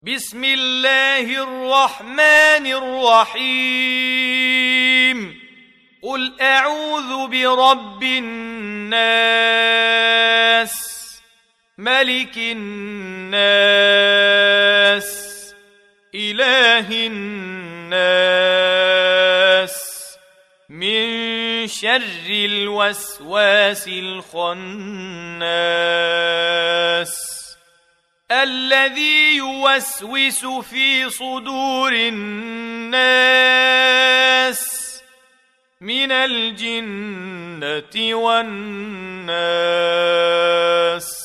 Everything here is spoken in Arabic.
بسم الله الرحمن الرحيم قل أعوذ برب الناس ملك الناس إله الناس من شر الوسواس الخناس الذي يوسوس في صدور الناس من الجنة والناس.